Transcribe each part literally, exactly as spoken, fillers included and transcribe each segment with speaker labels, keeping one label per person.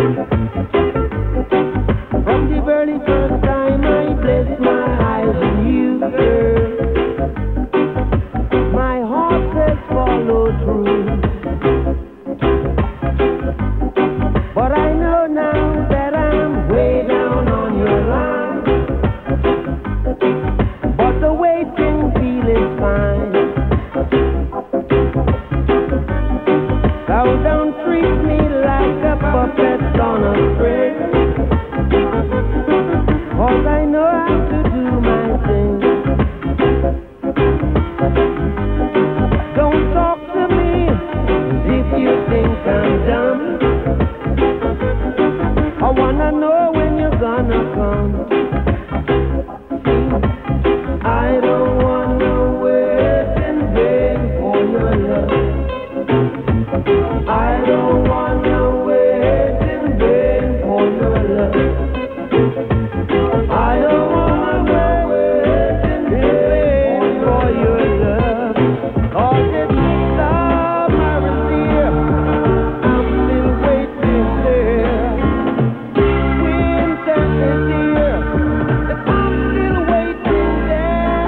Speaker 1: From the very first time I placed my eyes on you, girl, my heart says follow through. But I know now that I'm way down on your line. But the waiting feeling's fine. Now don't treat me like a puppet on a string. 'Cause I know how to do my thing. Don't talk to me as if you think I'm dumb. I wanna know when you're gonna come. I don't wanna wait in vain for your love. I don't wanna wait in vain for your love. I don't wanna wait in vain for your love. 'Cause it's love I receive. I'm still waiting there. Winter is here, but I'm still waiting there.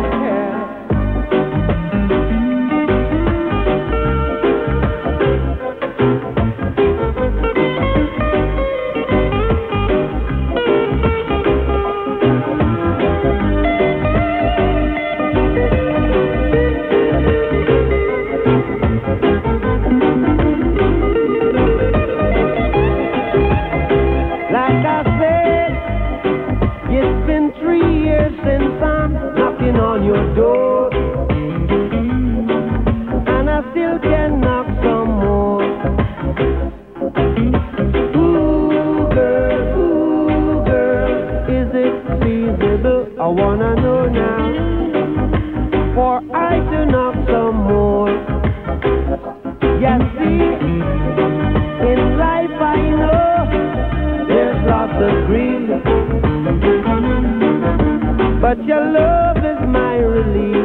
Speaker 1: Like I said, it's been three years since I'm knocking on your door, and I still can knock some more. Ooh, girl, ooh, girl, is it feasible? I wanna know now, for I to knock some more. You see, in life I know there's lots of grief, but your love is my relief.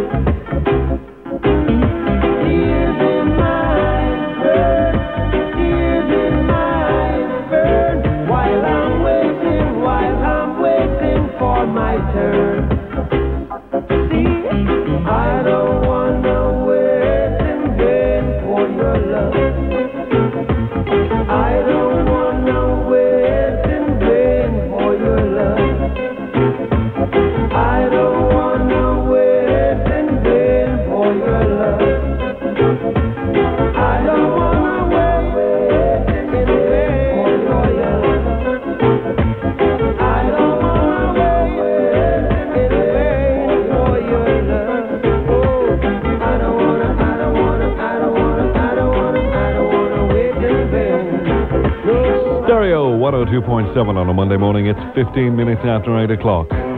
Speaker 1: Tears in my eyes burn, tears in my eyes burn, while I'm waiting, while I'm waiting for my turn. See, I don't wanna wait in vain for your love. I don't wanna wait in vain for your love. I don't wanna wait in vain for your love. I don't wanna wait in vain for your love. I don't wanna wait in vain for your love. Oh, I don't wanna, I don't wanna, I don't wanna, I don't wanna, I don't wanna wait in vain. No.
Speaker 2: Stereo one oh two point seven on a Monday morning. It's fifteen minutes after eight o'clock.
Speaker 1: It's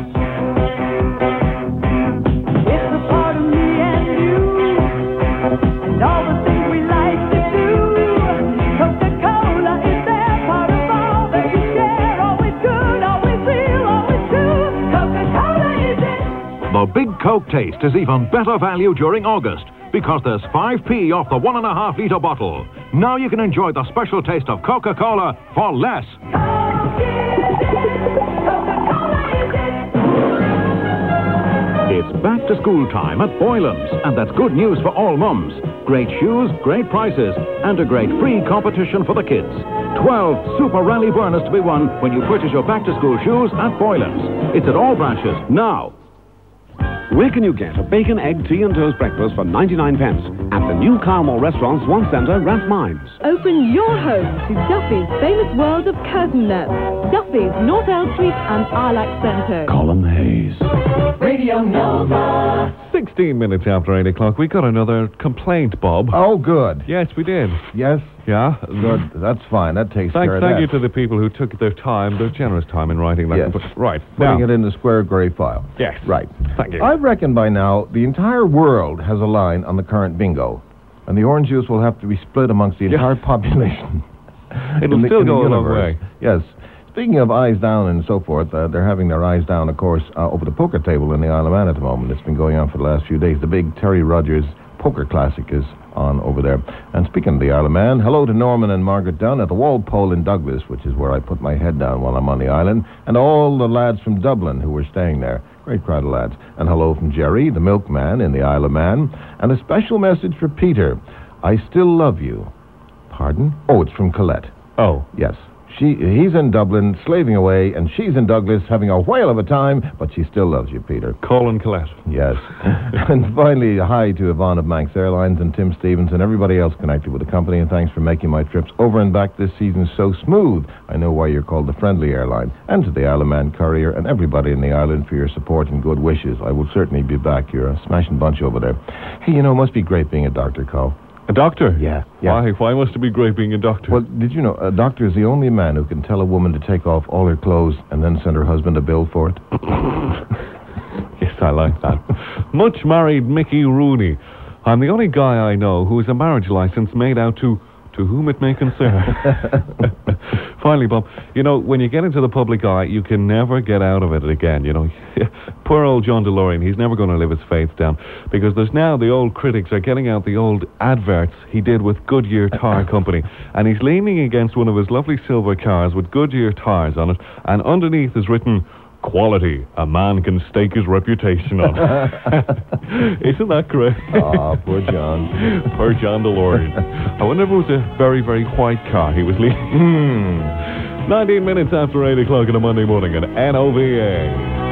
Speaker 1: a part of me and you, and all the things we like to do. Coca-Cola is there, part of all that you share. Always good, always real, always true. Coca-Cola is it.
Speaker 3: The Big Coke taste is even better value during August because there's five p off the one and a half litre bottle. Now you can enjoy the special taste of Coca-Cola for less. It's back to school time at Boylan's, and that's good news for all mums. Great shoes, great prices, and a great free competition for the kids. twelve Super Rally Burners to be won when you purchase your back to school shoes at Boylan's. It's at all branches now.
Speaker 4: Where can you get a bacon, egg, tea and toast breakfast for ninety-nine pence at the new Carmel Restaurant, Swan Centre, Rathmines?
Speaker 5: Open your home to Duffy's famous world of curtain nets. Duffy's, North Elm Street and Arlac Centre.
Speaker 4: Colin Hayes.
Speaker 1: Radio Nova.
Speaker 2: sixteen minutes after eight o'clock. We got another complaint, Bob.
Speaker 6: Oh, good.
Speaker 2: Yes, we did.
Speaker 6: Yes?
Speaker 2: Yeah?
Speaker 6: Good. That's fine. That takes
Speaker 2: Thank,
Speaker 6: care of
Speaker 2: thank
Speaker 6: that.
Speaker 2: you to the people who took their time, their generous time in writing that.
Speaker 6: Yes.
Speaker 2: Right.
Speaker 6: Putting
Speaker 2: now.
Speaker 6: it in the square gray file.
Speaker 2: Yes.
Speaker 6: Right.
Speaker 2: Thank you.
Speaker 6: I reckon by now the entire world has a line on the current bingo, and the orange juice will have to be split amongst the entire
Speaker 2: Yeah.
Speaker 6: population.
Speaker 2: It'll
Speaker 6: in the,
Speaker 2: still
Speaker 6: in the
Speaker 2: go a long
Speaker 6: universe.
Speaker 2: way.
Speaker 6: Yes. Speaking of eyes down and so forth, uh, they're having their eyes down, of course, uh, over the poker table in the Isle of Man at the moment. It's been going on for the last few days. The big Terry Rogers Poker Classic is on over there. And speaking of the Isle of Man, hello to Norman and Margaret Dunn at the Walpole in Douglas, which is where I put my head down while I'm on the island, and all the lads from Dublin who were staying there. Great crowd of lads. And hello from Jerry, the milkman in the Isle of Man. And a special message for Peter. I still love you. Pardon? Oh, it's from Colette.
Speaker 2: Oh.
Speaker 6: Yes. She, he's in Dublin, slaving away, and she's in Douglas, having a whale of a time, but she still loves you, Peter.
Speaker 2: Colin Collette.
Speaker 6: Yes. And finally, hi to Yvonne of Manx Airlines and Tim Stevens and everybody else connected with the company, and thanks for making my trips over and back this season so smooth. I know why you're called the friendly airline. And to the Isle of Man Courier and everybody in the island for your support and good wishes. I will certainly be back. You're a smashing bunch over there. Hey, you know, it must be great being a doctor, Carl.
Speaker 2: A doctor?
Speaker 6: Yeah, yeah.
Speaker 2: Why? Why must it be great being a doctor?
Speaker 6: Well, did you know, a doctor is the only man who can tell a woman to take off all her clothes and then send her husband a bill for it.
Speaker 2: Yes, I like that. Much married Mickey Rooney. I'm the only guy I know who has a marriage license made out to to whom it may concern. Finally, Bob, you know, when you get into the public eye, you can never get out of it again, you know. Poor old John DeLorean, he's never going to live his faith down, because there's now the old critics are getting out the old adverts he did with Goodyear Tire Company, and he's leaning against one of his lovely silver cars with Goodyear tires on it, and underneath is written, "Quality, a man can stake his reputation on." Isn't that great?
Speaker 6: Aw, poor John.
Speaker 2: Poor John DeLorean. I wonder if it was a very, very white car he was leading. Hmm. nineteen minutes after eight o'clock on a Monday morning at N O V A.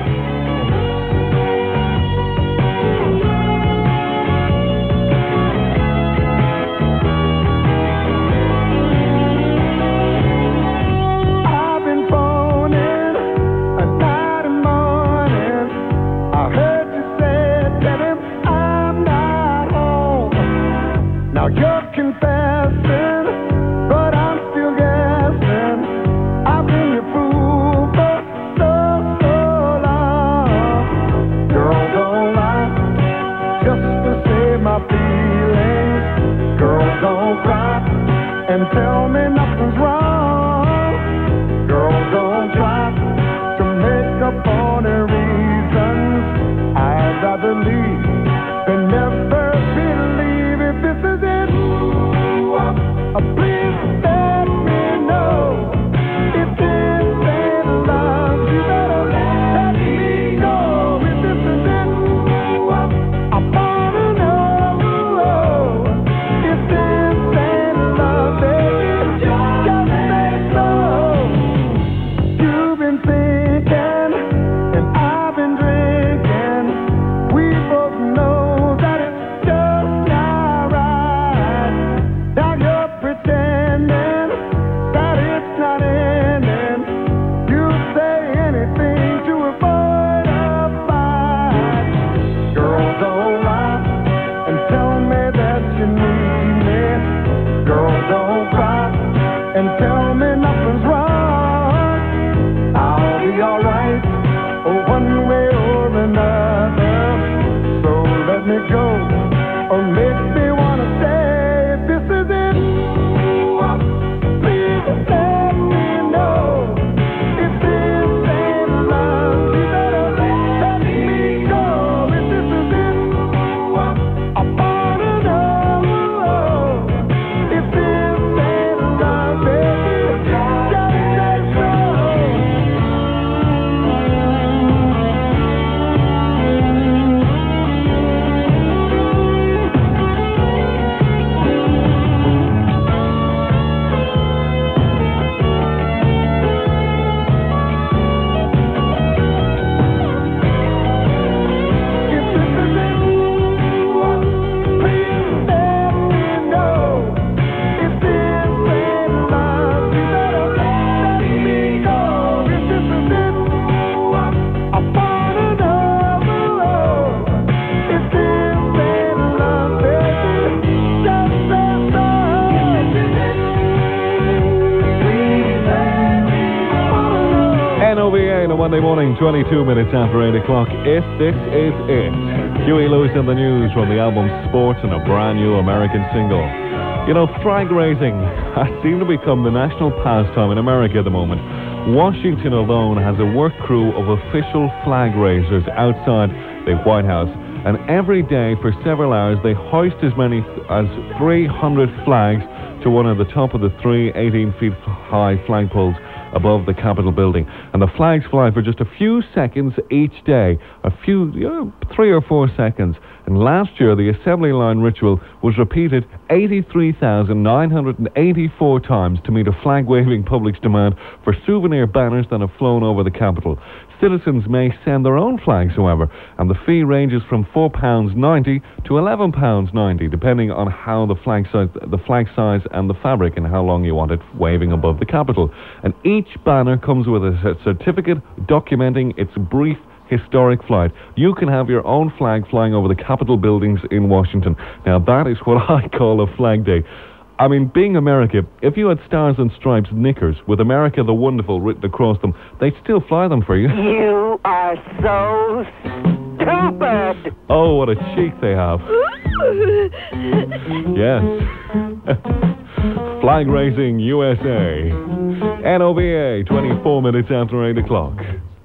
Speaker 2: Monday morning, twenty-two minutes after eight o'clock. If this is it. Huey Lewis in the news from the album Sports and a brand new American single. You know, flag raising has seemed to become the national pastime in America at the moment. Washington alone has a work crew of official flag raisers outside the White House. and every day for several hours they hoist as many as three hundred flags to one of the top of the three eighteen feet high flagpoles above the Capitol building. And the flags fly for just a few seconds each day, a few, you know, three or four seconds. And last year, the assembly line ritual was repeated eighty-three thousand nine hundred eighty-four times to meet a flag-waving public's demand for souvenir banners that have flown over the Capitol. Citizens may send their own flags, however, and the fee ranges from four pounds ninety to eleven pounds ninety, depending on how the flag size, the flag size and the fabric and how long you want it waving above the Capitol. And each banner comes with a certificate documenting its brief historic flight. You can have your own flag flying over the Capitol buildings in Washington. Now, that is what I call a Flag Day. I mean, being America, if you had Stars and Stripes knickers with America the Wonderful written across them, they'd still fly them for you.
Speaker 7: You are so stupid.
Speaker 2: Oh, what a cheek they have. Yes. Flag Racing U S A. N O V A, twenty-four minutes after eight o'clock.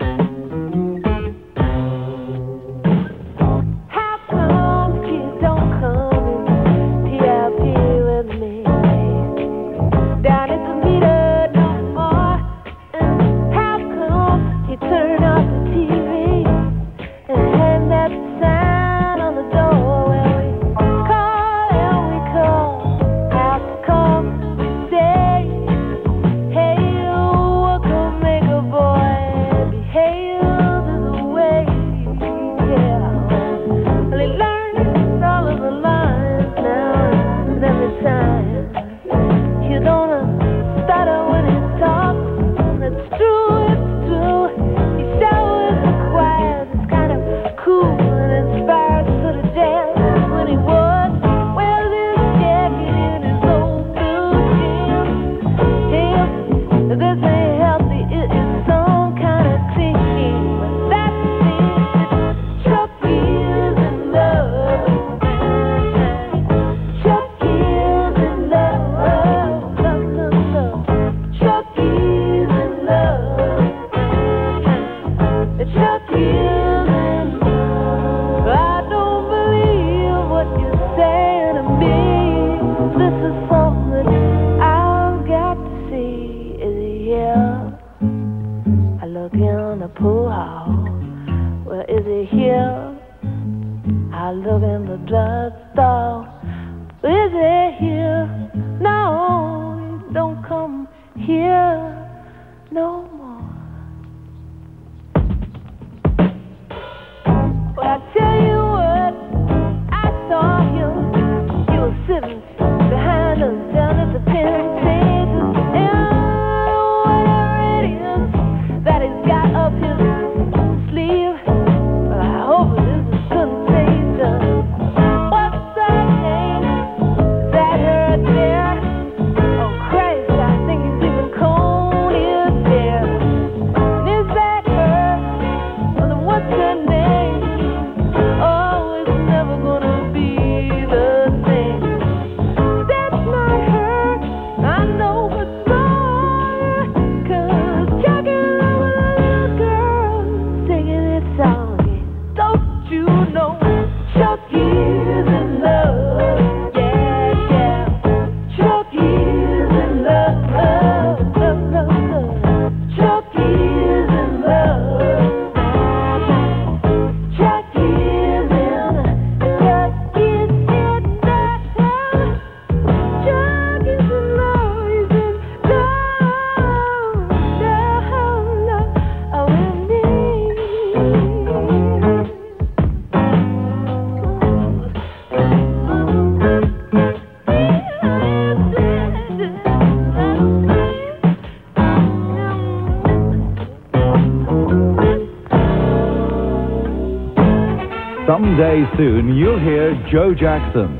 Speaker 8: Someday soon you'll hear Joe Jackson.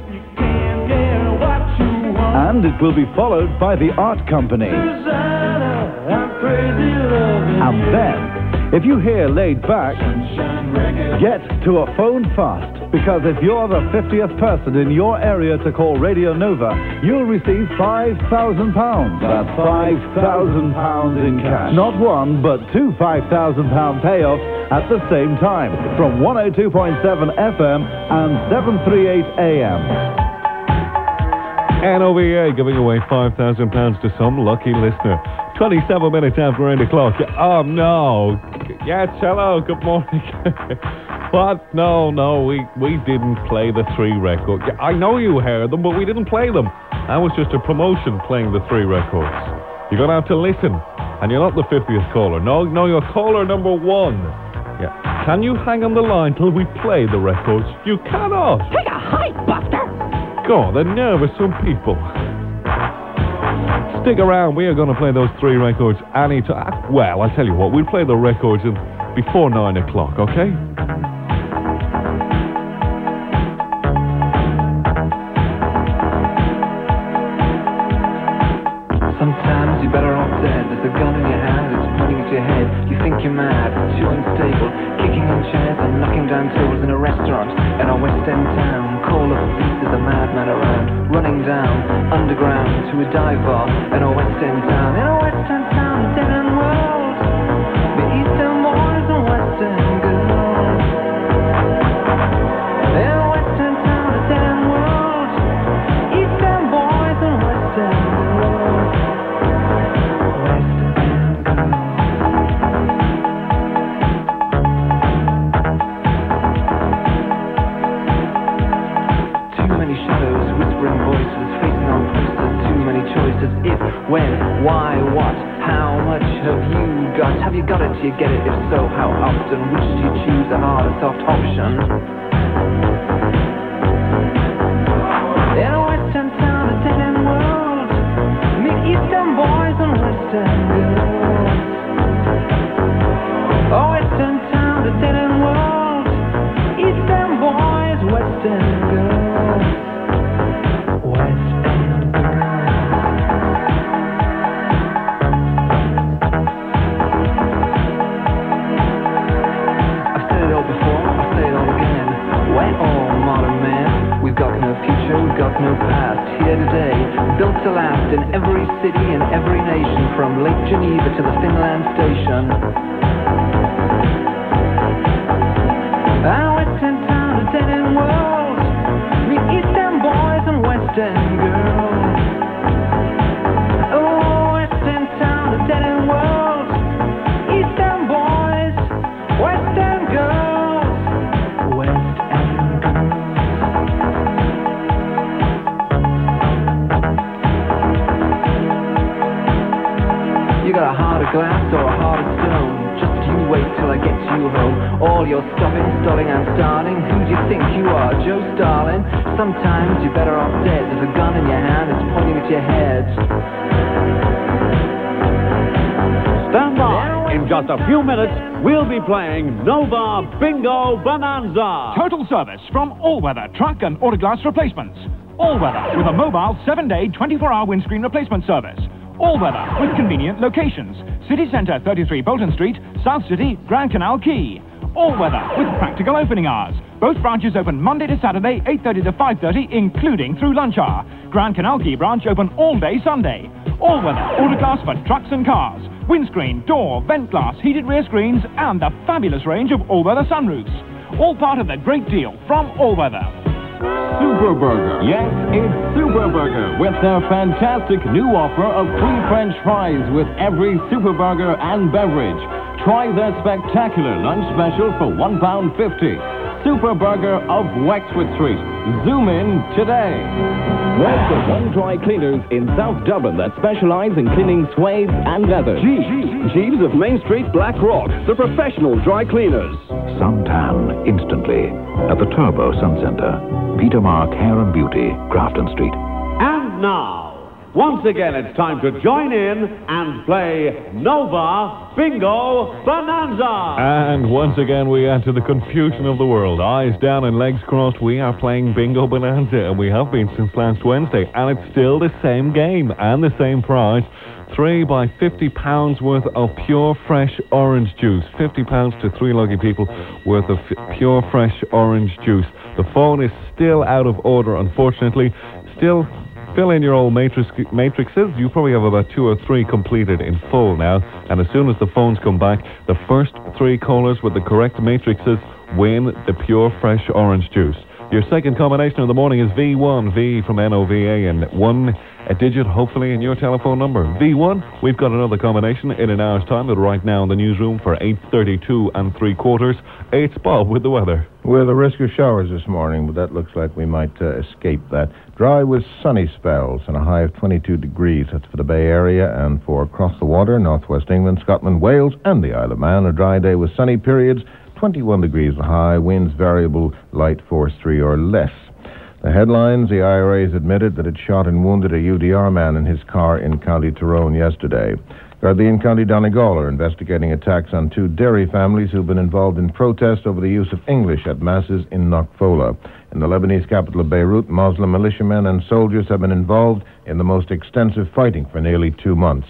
Speaker 8: And it will be followed by the Art Company. And then If you hear laid back, get to a phone fast. Because if you're the fiftieth person in your area to call Radio Nova, you'll receive five thousand pounds. That's five thousand pounds in cash. Not one, but two five thousand pound payoffs at the same time. From one oh two point seven F M and seven thirty-eight A M.
Speaker 2: N O V A giving away five thousand pounds to some lucky listener. twenty-seven minutes after eight o'clock. Oh, no. Yes, hello, good morning. What? No, no, we, we didn't play the three records. I know you heard them, but we didn't play them. That was just a promotion playing the three records. You're going to have to listen. And you're not the fiftieth caller. No, no, you're caller number one. Yeah. Can you hang on the line till we play the records? You cannot.
Speaker 9: Take a hike, Buster.
Speaker 2: God, the nerve of some people. Stick around. We are going to play those three records anytime. Well, I tell you what, we'll play the records in, before nine o'clock, okay?
Speaker 10: Sometimes you're better off dead. There's a gun in your hand, it's pointing at your head. You think you're mad, but you're unstable. Kicking on chairs and knocking down tables in a restaurant in a West End town. Call of the beast is a madman around. Running down, underground, to a dive bar in a West End town. In a West End town, a dead end world. The Eastern boys and West End girls. In a West End town, a dead end world. Eastern boys and West End girls. If, when, why, what, how much have you got? Have you got it? Do you get it? If so, how often? Which do you choose, a hard or soft option? In a Western town, a dead-end world, meet Eastern boys and Western girls. A Western town, a dead-end world, Eastern boys, Western girls. Western. We've got no past, here today, built to last in every city and every nation, from Lake Geneva to the Finland station. Our Western town, a dead-end world, meet Eastern boys and Western girls. Oh, Western town, a dead-end world, Eastern boys, Western girls, West End girls. You got a heart of glass or a heart of stone? Just you wait till I get you home. All your stopping, stalling and starting. Who do you think you are, Joe Starling? Sometimes you're better off dead. There's a gun in your hand, it's pointing at your head.
Speaker 4: Stand by. In just a few minutes, we'll be playing Nova Bingo Bonanza.
Speaker 11: Total service from All Weather Truck and Autoglass Replacements. All Weather with a mobile seven-day, twenty-four hour windscreen replacement service. All Weather with convenient locations. City Centre, thirty-three Bolton Street, South City, Grand Canal Quay. All Weather with practical opening hours. Both branches open Monday to Saturday, eight thirty to five thirty, including through lunch hour. Grand Canal Quay branch open all day Sunday. All Weather Autoglass for trucks and cars. Windscreen, door, vent glass, heated rear screens, and the fabulous range of All Weather sunroofs. All part of the great deal from All Weather.
Speaker 12: Super Burger. Yes, it's Super Burger with their fantastic new offer of free French fries with every Super Burger and beverage. Try their spectacular lunch special for one pound fifty. Super Burger of Wexford Street. Zoom in today.
Speaker 4: There's the One Dry Cleaners in South Dublin that specialize in cleaning suede and leather. Jeeves. Jeeves of Main Street, Blackrock. The professional dry cleaners.
Speaker 3: Suntan instantly at the Turbo Sun Centre. Peter Mark Hair and Beauty, Grafton Street.
Speaker 4: And now,
Speaker 9: Once again, it's time to join in and play Nova Bingo Bonanza.
Speaker 2: And once again, we add to the confusion of the world. Eyes down and legs crossed, we are playing Bingo Bonanza, and we have been since last Wednesday. And it's still the same game and the same prize. Three by fifty pounds worth of pure fresh orange juice. fifty pounds to three lucky people worth of f- pure fresh orange juice. The phone is still out of order, unfortunately. Still, fill in your old matrix, matrices. You probably have about two or three completed in full now. And as soon as the phones come back, the first three callers with the correct matrices win the pure fresh orange juice. Your second combination of the morning is V one, V from N O V A, and one a digit, hopefully, in your telephone number. V one, we've got another combination in an hour's time, but right now in the newsroom for eight thirty-two and three quarters, it's Bob with the weather.
Speaker 6: With a risk of showers this morning, but that looks like we might uh, escape that. Dry with sunny spells and a high of twenty-two degrees. That's for the Bay Area and for across the water, northwest England, Scotland, Wales, and the Isle of Man. A dry day with sunny periods. twenty-one degrees high, winds variable, light force three or less. The headlines, the I R A has admitted that it shot and wounded a U D R man in his car in County Tyrone yesterday. Gardaí in County Donegal are investigating attacks on two Derry families who've been involved in protest over the use of English at masses in Knockfola. In the Lebanese capital of Beirut, Muslim militiamen and soldiers have been involved in the most extensive fighting for nearly two months.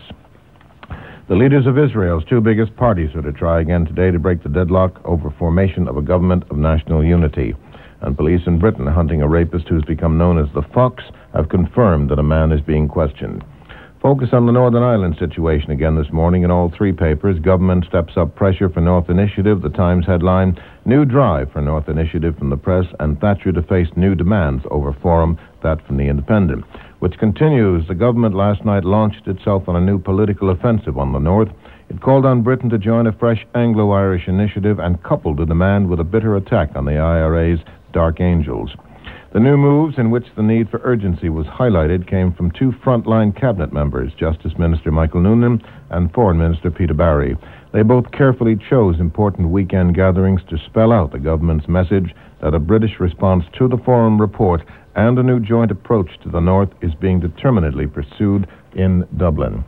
Speaker 6: The leaders of Israel's two biggest parties are to try again today to break the deadlock over formation of a government of national unity. And police in Britain hunting a rapist who's become known as the Fox have confirmed that a man is being questioned. Focus on the Northern Ireland situation again this morning in all three papers. Government steps up pressure for North Initiative. The Times headline, new drive for North Initiative from the press, and Thatcher to face new demands over Forum, that from the Independent. Which continues, the government last night launched itself on a new political offensive on the North. It called on Britain to join a fresh Anglo-Irish initiative and coupled the demand with a bitter attack on the I R A's Dark Angels. The new moves in which the need for urgency was highlighted came from two frontline cabinet members, Justice Minister Michael Noonan and Foreign Minister Peter Barry. They both carefully chose important weekend gatherings to spell out the government's message that a British response to the Forum report and a new joint approach to the North is being determinedly pursued in Dublin.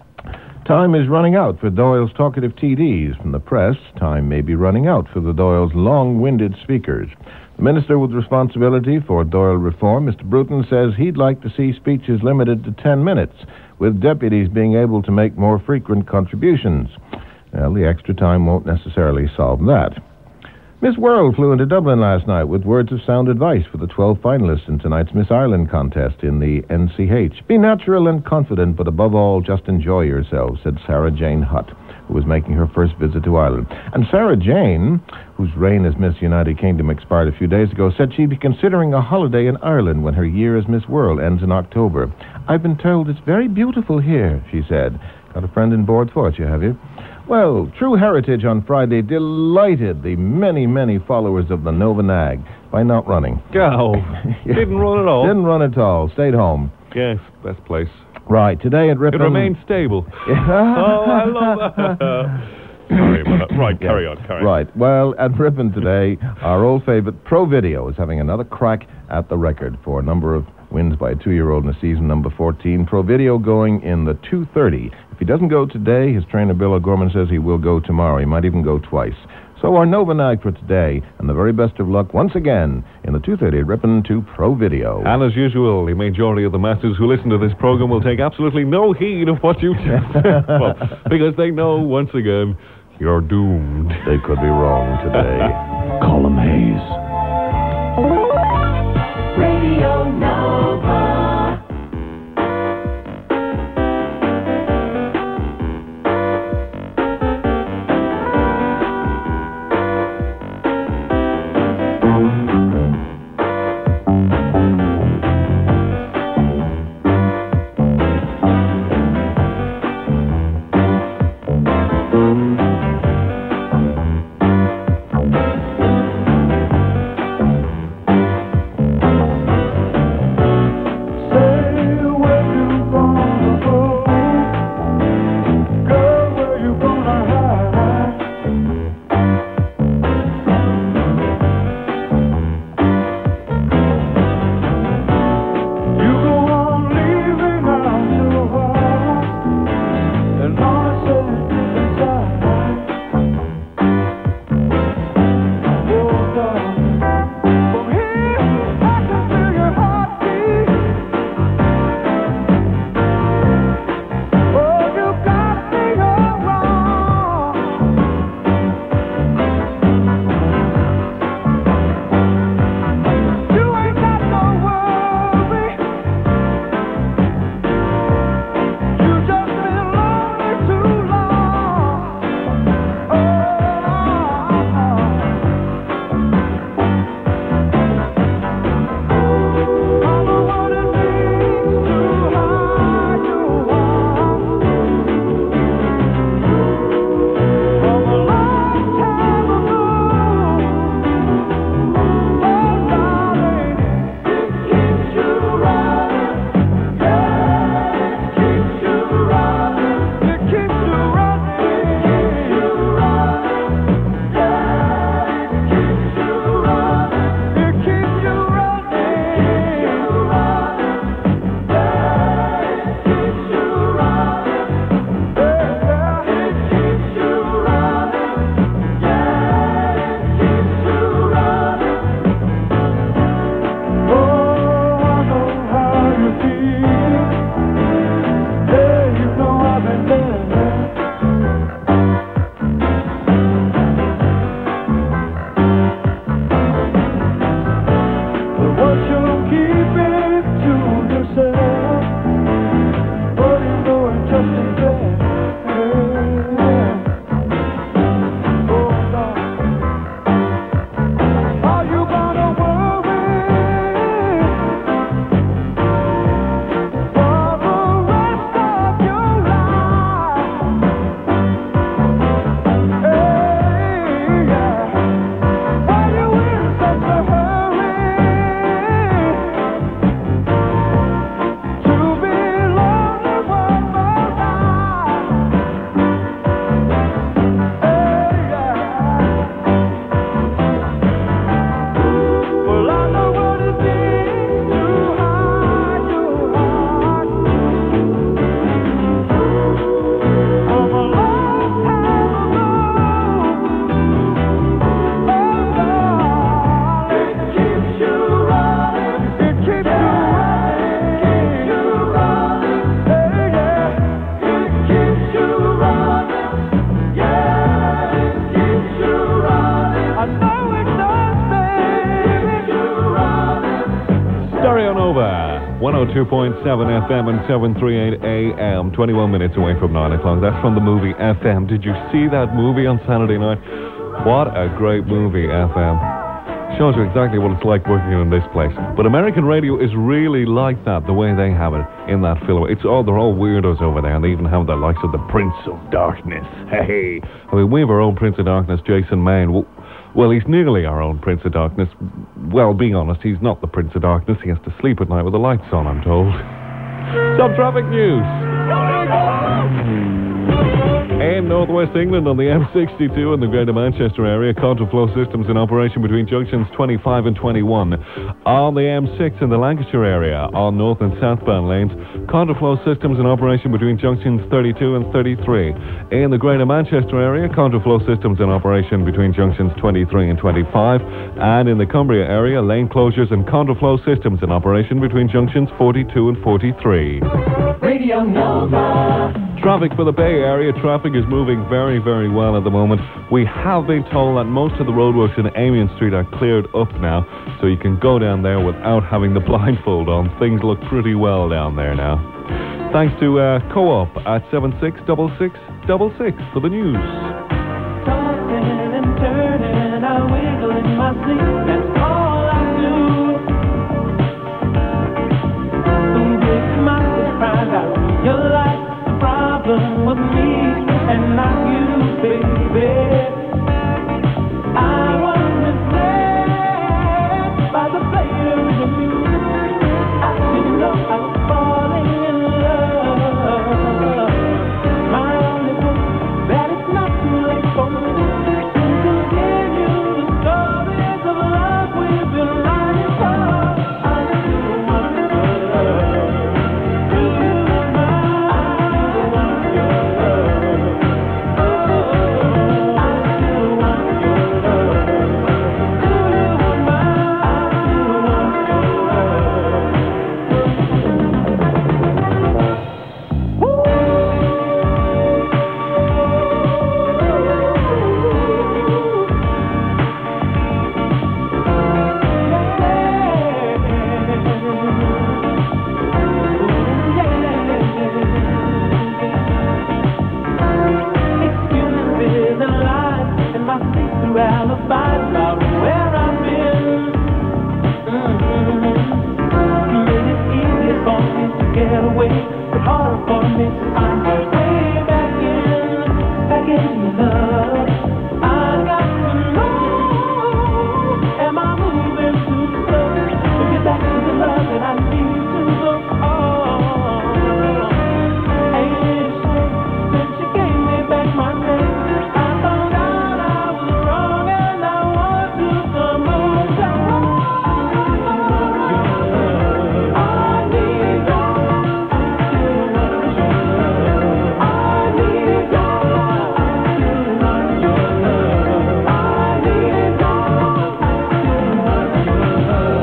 Speaker 6: Time is running out for Doyle's talkative T Ds. From the press, time may be running out for the Doyle's long-winded speakers. The Minister with responsibility for Doyle reform, Mister Bruton, says he'd like to see speeches limited to ten minutes, with deputies being able to make more frequent contributions. Well, the extra time won't necessarily solve that. Miss World flew into Dublin last night with words of sound advice for the twelve finalists in tonight's Miss Ireland contest in the N C H. Be natural and confident, but above all, just enjoy yourselves, said Sarah Jane Hutt, who was making her first visit to Ireland. And Sarah Jane, whose reign as Miss United Kingdom expired a few days ago, said she'd be considering a holiday in Ireland when her year as Miss World ends in October. I've been told it's very beautiful here, she said. Got a friend in Boardfort, you have you? Well, True Heritage on Friday delighted the many, many followers of the Nova Nag by not running.
Speaker 2: Go. Yeah. Didn't run at all.
Speaker 6: Didn't run at all. Stayed home.
Speaker 2: Yes, best place.
Speaker 6: Right, today at Ripon...
Speaker 2: It remained stable. Oh, I love that. Sorry about that. Right, carry
Speaker 6: yeah.
Speaker 2: on, carry on.
Speaker 6: Right, well, at Ripon today, our old favorite Pro Video is having another crack at the record for a number of wins by a two-year-old in the season, number fourteen. Pro Video going in the two thirty. If he doesn't go today, his trainer Bill O'Gorman says he will go tomorrow. He might even go twice. So our Nova Nag for today, and the very best of luck once again in the two thirty at Ripon to Pro Video.
Speaker 2: And as usual, the majority of the masses who listen to this program will take absolutely no heed of what you just said, well, because they know, once again, you're doomed.
Speaker 6: They could be wrong today.
Speaker 3: Colin Hayes.
Speaker 1: Radio Nova.
Speaker 2: oh two point seven F M and seven thirty-eight A M. twenty-one minutes away from nine o'clock. That's from the movie F M. Did you see that movie on Saturday night? What a great movie, F M. Shows you exactly what it's like working in this place. But American radio is really like that, the way they have it in that film. It's all, they're all weirdos over there, and they even have the likes of the Prince of Darkness. Hey, I mean, we have our own Prince of Darkness, Jason Maine. Well, well, he's nearly our own Prince of Darkness. Well, being honest, he's not the Prince of Darkness. He has to sleep at night with the lights on, I'm told. Some traffic news. In northwest England on the M sixty-two in the Greater Manchester area, contraflow systems in operation between junctions twenty-five and twenty-one. On the M six in the Lancashire area on north and southbound lanes, contraflow systems in operation between junctions thirty-two and thirty-three. In the Greater Manchester area, contraflow systems in operation between junctions twenty-three and twenty-five. And in the Cumbria area, lane closures and contraflow systems in operation between junctions forty-two and forty-three.
Speaker 1: Radio Nova.
Speaker 2: Traffic for the Bay Area. Traffic is moving very, very well at the moment. We have been told that most of the roadworks in Amiens Street are cleared up now, so you can go down there without having the blindfold on. Things look pretty well down there now. Thanks to uh, Co-op at seven six six six six six for the news.
Speaker 1: Tossing and turning, I wiggle in my sleep. That's all I do. Who makes my surprise? I realize the problem with me and not you, baby. I was misled by the players of music. I didn't know I was falling in love. My only hope that it's not too late for me to continue the stories of love we've been writing for. I still want your love. Do you mind? I still want your love. Oh, I still want your love. Do you mind? I still want your love. Excuses and lies and my see-through alibis about where I've been. Mm-hmm. Made it easier for me to get away, but harder for me to find my way back in, back in love. I got to know, am I moving too slow to get back to the love that I need to look on? Ain't it a shame since you gave me back my name? I found out I was wrong and I want to come home. I need your love. I still want your love. I need your love. I still want your love. I need your love. I still want your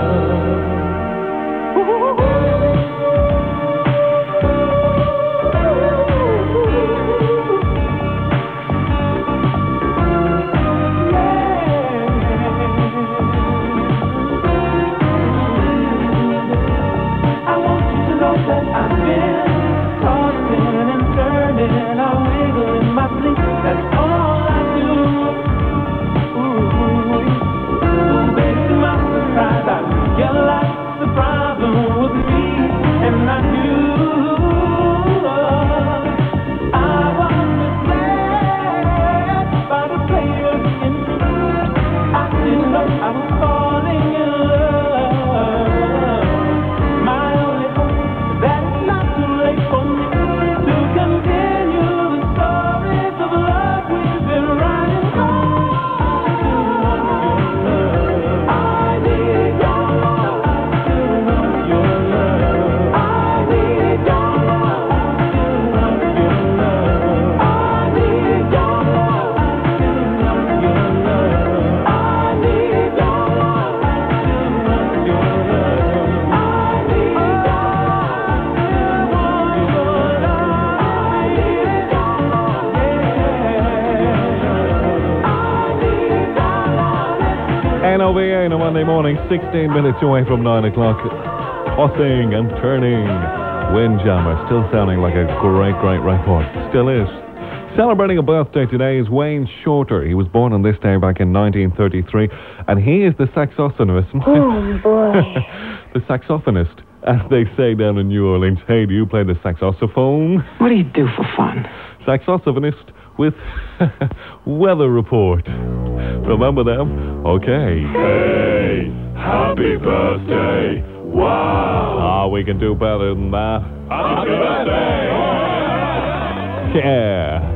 Speaker 1: I want you to know that I've been tossing and turning, I wiggle in my sleep. That's all I do. Ooh, ooh, baby, my surprise, I realize the problem with me and not you. I was misled by the players in me. I didn't know I was falling in love. My only hope is that it's not too late for me to continue the stories of love we've been writing for. I still want your love. I need your love. I still want your love. I need your love. I still want your love. I need your love. I still want your love. I need your love. I still want your love. I need your love.
Speaker 2: N O V A on a Monday morning, sixteen minutes away from nine o'clock. tossing and turning. Windjammer, still sounding like a great, great record. Still is. Celebrating a birthday today is Wayne Shorter. He was born on this day back in nineteen thirty-three, and he is the saxophonist.
Speaker 13: Oh, boy.
Speaker 2: The saxophonist, as they say down in New Orleans. Hey, do you play the saxophone?
Speaker 13: What do you do for fun?
Speaker 2: Saxophonist with Weather Report. Remember them? Okay.
Speaker 14: Hey, happy birthday. Wow.
Speaker 2: Ah, we can do better than that.
Speaker 14: Happy birthday.
Speaker 2: Yeah.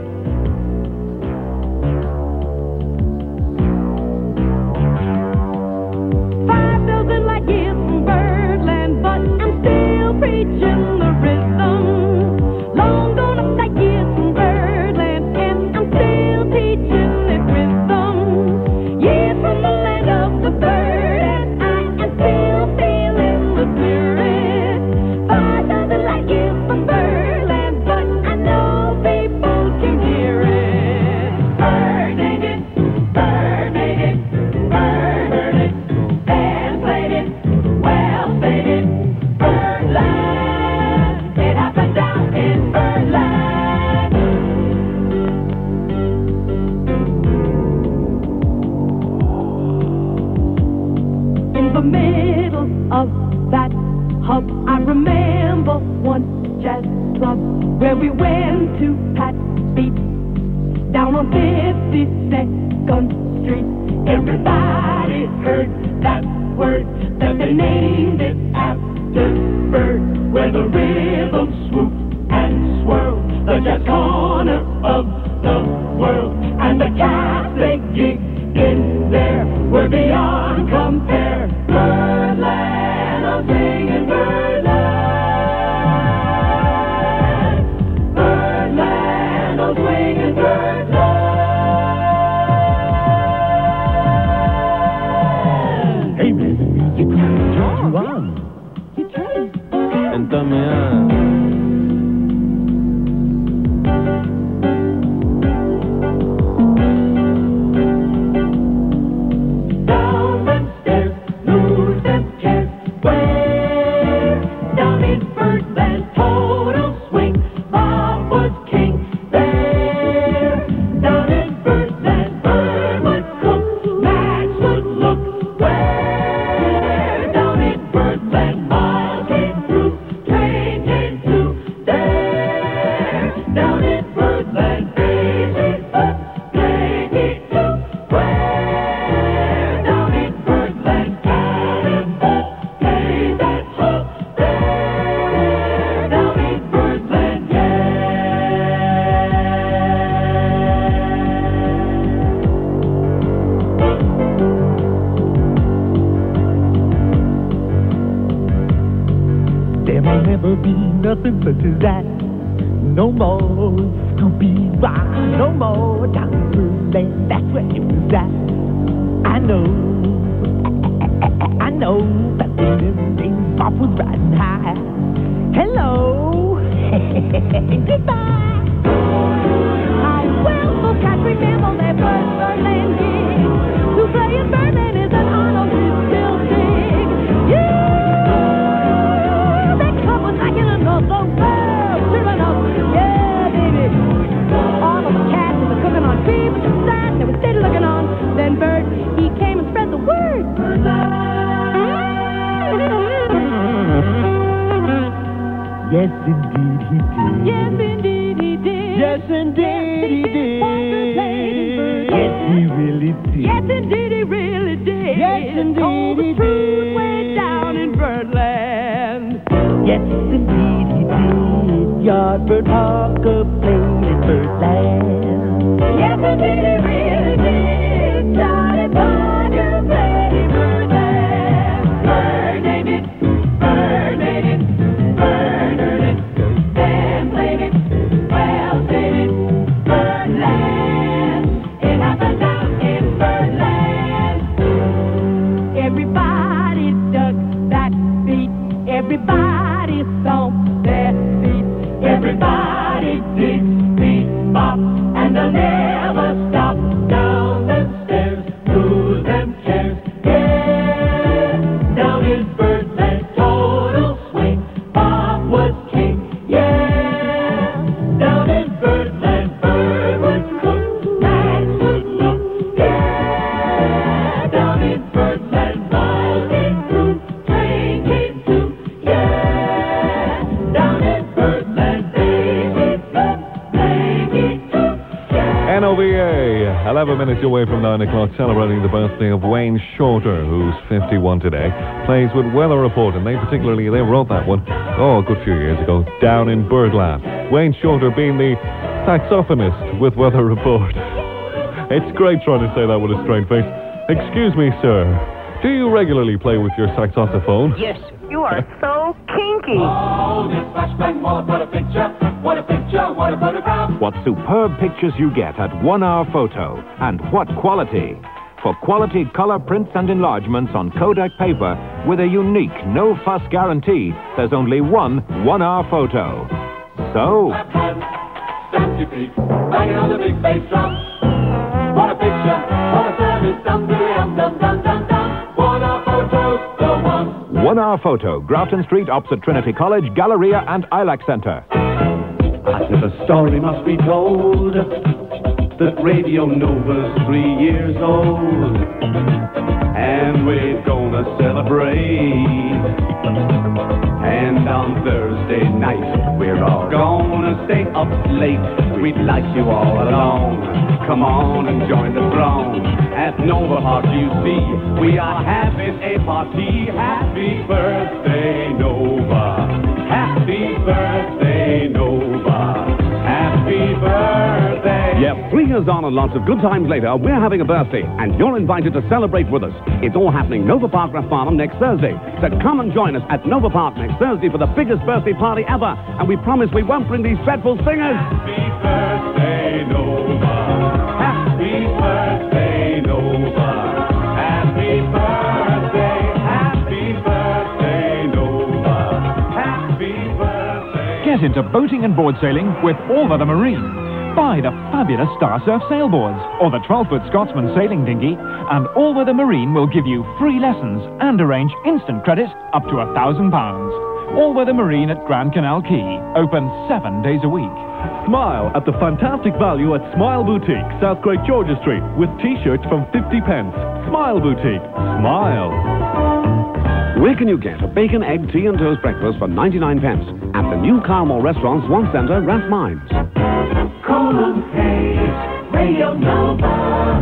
Speaker 5: Five thousand light years from Birdland, but I'm still preaching the rhythm. Long gone up light years from Birdland, and I'm still teaching it rhythm. Years from the land of the bird, and I am still feeling the spirit. Five thousand light years from Birdland, but I know people can hear it. Bird made it, bird made it, bird heard it. Band played it, well played it, Birdland. It happened down in Birdland. In the middle of that hub, I remember one jazz club where we went to Pat Beat down on fifty-second Street. Everybody heard that word, that they named it after Bird, where the rhythm swooped and swirled, the jazz corner of the world. And the cats they gig in there were beyond compare. Birdland, I'm singing Birdland. Birdland, I'm swinging Birdland.
Speaker 1: Hey, baby, music, turn you on. Cántame a...
Speaker 5: Down them stairs, lose them cares. Where? Down in Birdland, total swing. Bob was king there. Down in Birdland, Bird would cook, Max would look. Where? Down in Birdland, Miles came through, train came through there. Down in Birdland, Daisy Foot, Blakey too. Where? Down in Birdland, Cannonball, play that hook there. Down in Birdland,
Speaker 1: There may never be nothing such as that. No more Scooby Rock, no more down in Birdland. That's where it was at. I know, I know that when them days Bob was riding high. Hello, goodbye.
Speaker 5: I will look and remember that first Birdland gig. To play in Birdland is an honor we still dig. Yeah, that club was like in another world. Children up, yeah, baby. All of the cats were cooking on beef at the side. They were steady looking on. Then Bird, he came and spread the word.
Speaker 1: Yes, indeed he did.
Speaker 5: Yes, indeed he did.
Speaker 1: Yes, indeed he did. Yes, he really did.
Speaker 5: Yes, indeed he really did.
Speaker 1: Yes, indeed
Speaker 5: Told the
Speaker 1: he
Speaker 5: truth
Speaker 1: did.
Speaker 5: way down in Birdland.
Speaker 1: Yes, indeed he did. Yardbird Parker played in Birdland.
Speaker 5: Yes, indeed he really did. Johnny Parker played in Birdland. Bird named it, Bird made it, Bird heard it, then played it, well played it, Birdland. It happened down in Birdland. Everybody dug that beat. Everybody stomped their feet. Everybody did
Speaker 2: N O V A, eleven minutes away from nine o'clock, celebrating the birthday of Wayne Shorter, who's fifty-one today. Plays with Weather Report, and they particularly, they wrote that one, oh, a good few years ago, down in Birdland. Wayne Shorter being the saxophonist with Weather Report. It's great trying to say that with a straight face. Excuse me, sir. Do you regularly play with your saxophone?
Speaker 7: Yes, you are so kinky.
Speaker 14: Oh, this flashbang wallet, what a picture, what a picture, what a photograph.
Speaker 3: What superb pictures you get at One Hour Photo, and what quality. For quality color prints and enlargements on Kodak paper with a unique no-fuss guarantee, there's only one One Hour Photo. So...
Speaker 14: Stamp your feet, banging on the big bass drum. What a picture, what a service, dum dum dum dum dum dum. One Hour Photo, the one.
Speaker 3: One Hour Photo, Grafton Street, opposite Trinity College, Galleria and I LAC Centre.
Speaker 9: I said the story must be told that Radio Nova's three years old, and we're gonna celebrate. And on Thursday night, we're all gonna stay up late. We'd like you all along. Come on and join the throng. At Nova Park, you see, we are having a party. Happy birthday, Nova. Happy birthday, Nova. Happy birthday. Yeah, three years on and lots of good times later, we're having a birthday, and you're invited to celebrate with us. It's all happening Nova Park, Rathfarnham next Thursday. So come and join us at Nova Park next Thursday for the biggest birthday party ever. And we promise we won't bring these dreadful singers.
Speaker 14: Happy birthday, Nova. Happy birthday, Nova. Happy birthday, happy birthday, Nova. Happy birthday.
Speaker 11: Get into boating and board sailing with All Weather Marine. Buy the fabulous Star Surf sailboards or the twelve-foot Scotsman sailing dinghy, and All Weather Marine will give you free lessons and arrange instant credit up to a thousand pounds. All Weather Marine at Grand Canal Quay, open seven days a week.
Speaker 15: Smile at the fantastic value at Smile Boutique, South Great Georgia Street, with T-shirts from fifty pence. Smile Boutique. Smile.
Speaker 9: Where can you get a bacon, egg, tea and toast breakfast for ninety-nine pence? At the new Carmel Restaurant, Swan Centre, Rathmines.
Speaker 14: Column Hayes, Radio Nova.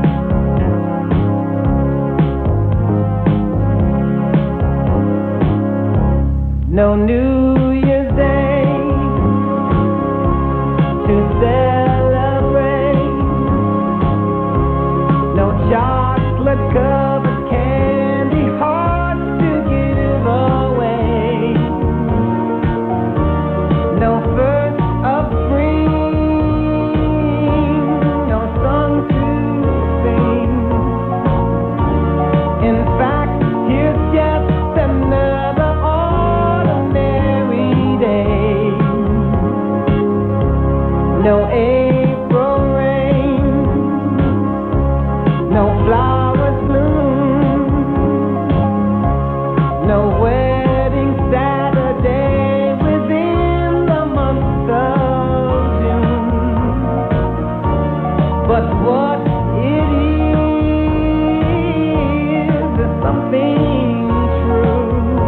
Speaker 1: No New Year's Day to celebrate. No chocolate covered candy hearts to give away. No first of spring, no song to sing. In fact, here's just another ordinary day. No April rain, no flowers bloom, no wedding Saturday within the month of June. But what it is is something true,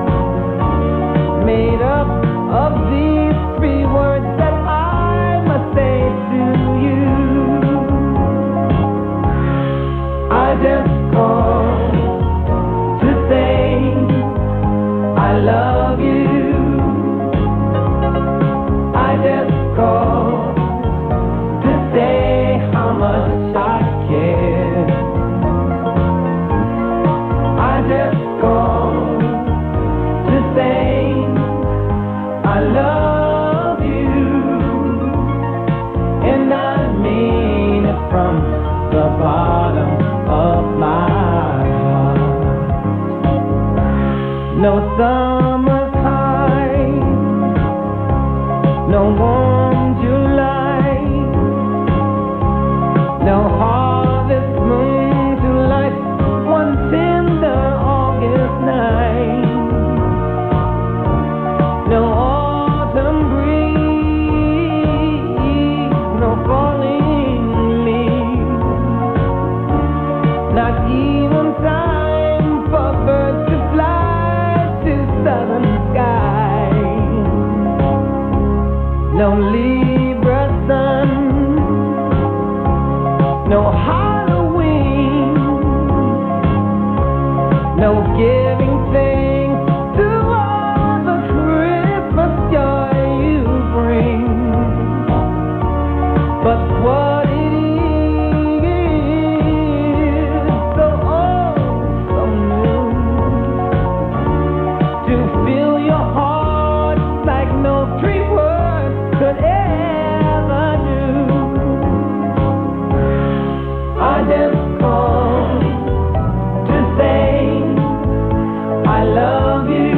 Speaker 1: made up of these three words that I must say to you. I just called to say I love you. I just called to say how much I care. I just called to say I love you, and I mean it from the bottom of my heart. No summer's high, no warm July, no harvest moon to light one tender August night. No autumn breeze, no falling leaves, not even time for birds to fly to no Halloween, no giving thanks to all the Christmas joy you bring. But what it is, so old, so new, to fill your heart like no three words could ever do. I just called to say I love you.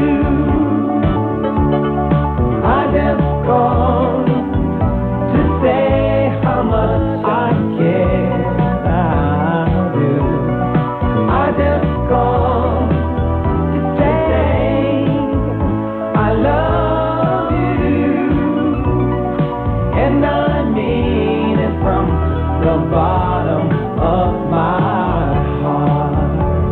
Speaker 1: I just called to say how much I care. I do. I just called to say I love you, and I mean it from the bottom of my heart.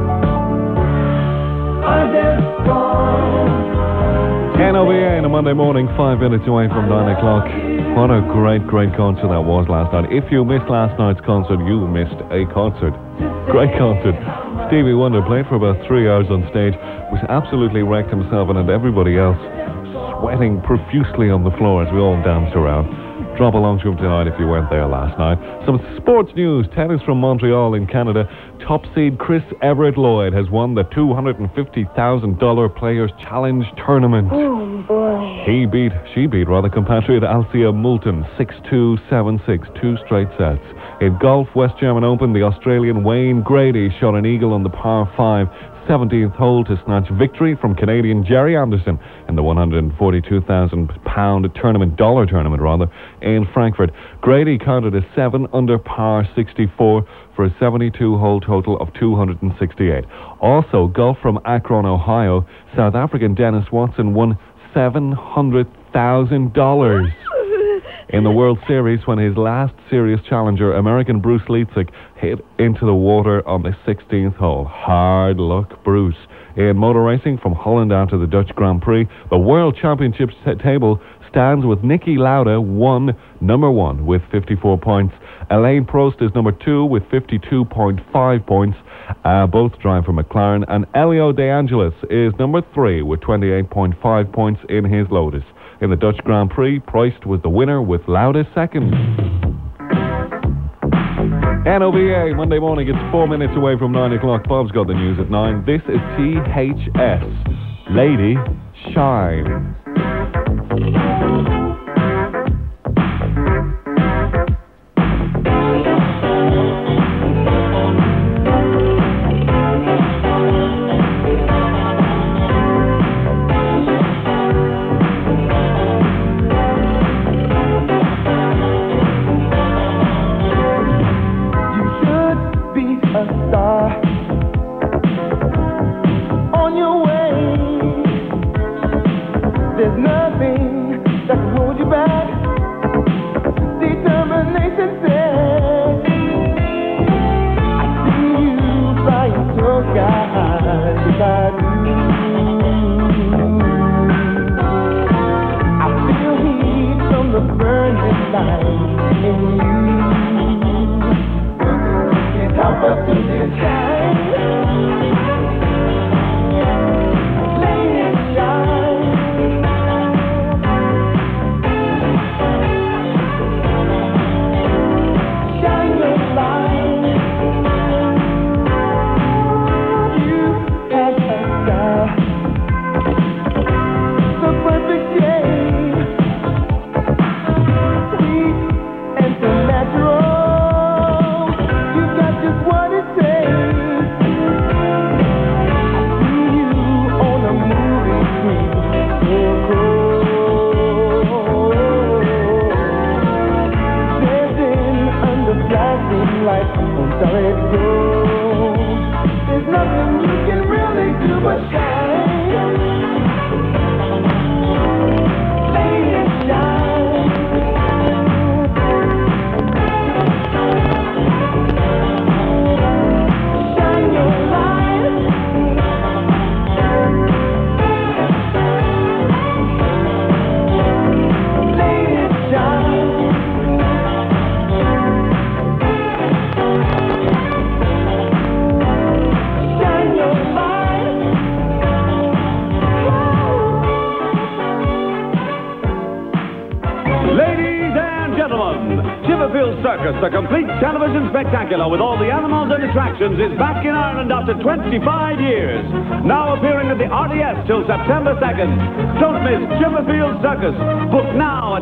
Speaker 1: I just called.
Speaker 2: N O V A on a Monday morning, five minutes away from nine o'clock. What a great, great concert that was last night. If you missed last night's concert, you missed a concert. Great concert. Stevie Wonder played for about three hours on stage, was absolutely wrecked himself and had everybody else sweating profusely on the floor as we all danced around. Drop along to him tonight if you weren't there last night. Some sports news. Tennis from Montreal in Canada. Top seed Chris Everett Lloyd has won the two hundred fifty thousand dollars Players Challenge Tournament.
Speaker 13: Oh, boy.
Speaker 2: He beat, she beat rather, compatriot Alcia Moulton six two, seven six, two straight sets. In golf, West German Open, the Australian Wayne Grady shot an eagle on the par five seventeenth hole to snatch victory from Canadian Jerry Anderson in the one hundred forty-two thousand pound tournament, dollar tournament rather, in Frankfurt. Grady counted a seven under par sixty-four for a seventy-two hole total of two hundred sixty-eight. Also, golf from Akron, Ohio, South African Dennis Watson won seven hundred thousand dollars. In the World Series, when his last serious challenger, American Bruce Leitzik, hit into the water on the sixteenth hole. Hard luck, Bruce. In motor racing, from Holland out to the Dutch Grand Prix, the World Championships t- table stands with Niki Lauda one, number one, with fifty-four points. Alain Prost is number two with fifty-two point five points. Uh, both drive for McLaren. And Elio De Angelis is number three with twenty-eight point five points in his Lotus. In the Dutch Grand Prix, Prost was the winner with Lauda second. N O V A, Monday morning, it's four minutes away from nine o'clock. Bob's got the news at nine. This is T H S. Lady, shine.
Speaker 9: and gentlemen, Chipperfield Circus, the complete television spectacular with all the animals and attractions, is back in Ireland after twenty-five years. Now appearing at the R D S till September second. Don't miss Chipperfield Circus. Book now at